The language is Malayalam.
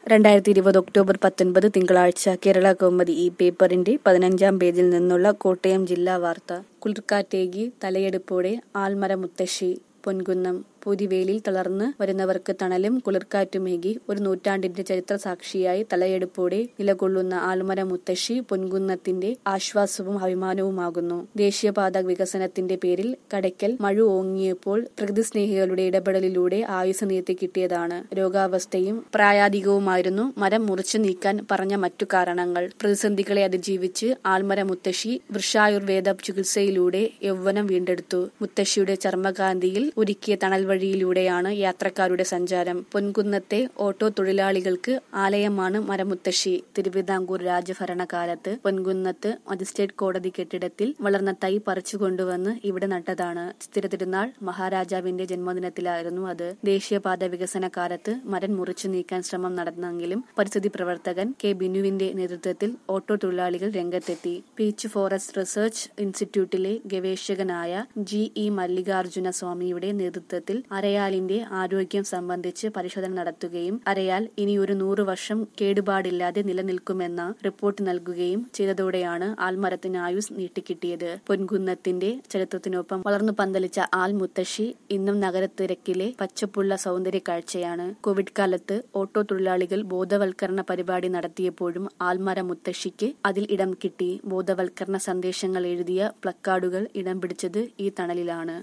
2020 ഒക്ടോബർ 19 തിങ്കളാഴ്ച കേരള കൗമുദി ഈ പേപ്പറിന്റെ 15-ാം പേജിൽ നിന്നുള്ള കോട്ടയം ജില്ലാ വാർത്ത. കുളിർക്കാറ്റേകി തലയെടുപ്പോടെ ആൽമരമുത്തശ്ശി പൊൻകുന്നം. പൊതിവേലിൽ തളർന്ന് വരുന്നവർക്ക് തണലും കുളിർക്കാറ്റുമേകി ഒരു നൂറ്റാണ്ടിന്റെ ചരിത്രസാക്ഷിയായി തലയെടുപ്പോടെ നിലകൊള്ളുന്ന ആൽമരമുത്തശ്ശി പൊൻകുന്നത്തിന്റെ ആശ്വാസവും അഭിമാനവുമാകുന്നു. ദേശീയപാത വികസനത്തിന്റെ പേരിൽ കടയ്ക്കൽ മഴ ഓങ്ങിയപ്പോൾ പ്രകൃതിസ്നേഹികളുടെ ഇടപെടലിലൂടെ ആയുസ് നീട്ടി കിട്ടിയതാണ്. രോഗാവസ്ഥയും പ്രായാധികവുമായിരുന്നു മരം മുറിച്ചു നീക്കാൻ പറഞ്ഞ മറ്റു കാരണങ്ങൾ. പ്രതിസന്ധികളെ അതിജീവിച്ച് ആൽമരമുത്തശ്ശി വൃക്ഷായുർവേദ ചികിത്സയിലൂടെ യൗവനം വീണ്ടെടുത്തു. മുത്തശ്ശിയുടെ ചർമ്മകാന്തിയിൽ ഒരുക്കിയ തണൽ വഴിയിലൂടെയാണ് യാത്രക്കാരുടെ സഞ്ചാരം. പൊൻകുന്നത്തെ ഓട്ടോ തൊഴിലാളികൾക്ക് ആലയമാണ് മരമുത്തശ്ശി. തിരുവിതാംകൂർ രാജഭരണകാലത്ത് പൊൻകുന്നത്ത് മജിസ്ട്രേറ്റ് കോടതി കെട്ടിടത്തിൽ വളർന്ന തൈ പറിച്ചു കൊണ്ടുവന്ന് ഇവിടെ നട്ടതാണ്. സ്ഥിരതിരുനാൾ മഹാരാജാവിന്റെ ജന്മദിനത്തിലായിരുന്നു അത്. ദേശീയപാത വികസന കാലത്ത് മരം മുറിച്ചു നീക്കാൻ ശ്രമം നടന്നെങ്കിലും പരിസ്ഥിതി പ്രവർത്തകൻ കെ ബിനുവിന്റെ നേതൃത്വത്തിൽ ഓട്ടോ തൊഴിലാളികൾ രംഗത്തെത്തി. പീച്ച് ഫോറസ്റ്റ് റിസർച്ച് ഇൻസ്റ്റിറ്റ്യൂട്ടിലെ ഗവേഷകനായ GE മല്ലികാർജുന സ്വാമിയുടെ നേതൃത്വത്തിൽ അരയാലിന്റെ ആരോഗ്യം സംബന്ധിച്ച് പരിശോധന നടത്തുകയും അരയാൽ ഇനിയൊരു 100 വർഷം കേടുപാടില്ലാതെ നിലനിൽക്കുമെന്ന റിപ്പോർട്ട് നൽകുകയും ചെയ്തതോടെയാണ് ആൽമരത്തിന് ആയുസ് നീട്ടിക്കിട്ടിയത്. പൊൻകുന്നത്തിന്റെ ചരിത്രത്തിനൊപ്പം വളർന്നു പന്തലിച്ച ആൽമുത്തശ്ശി ഇന്നും നഗരത്തിരക്കിലെ പച്ചപ്പുള്ള സൗന്ദര്യ കാഴ്ചയാണ്. കോവിഡ് കാലത്ത് ഓട്ടോ തൊഴിലാളികൾ ബോധവൽക്കരണ പരിപാടി നടത്തിയപ്പോഴും ആൽമരമുത്തശ്ശിക്ക് അതിൽ ഇടം കിട്ടി. ബോധവൽക്കരണ സന്ദേശങ്ങൾ എഴുതിയ പ്ലക്കാർഡുകൾ ഇടം പിടിച്ചത് ഈ തണലിലാണ്.